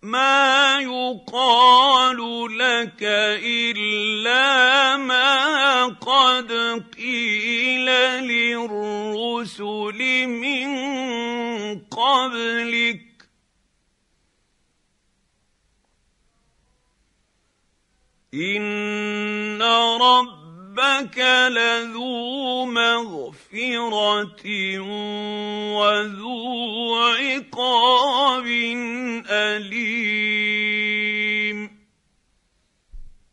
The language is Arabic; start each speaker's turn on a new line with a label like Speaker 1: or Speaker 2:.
Speaker 1: ما يقال لك إلا ما قد قيل للرسل من قبلك إن ربك لذو مغفرة وذو عقاب أليم.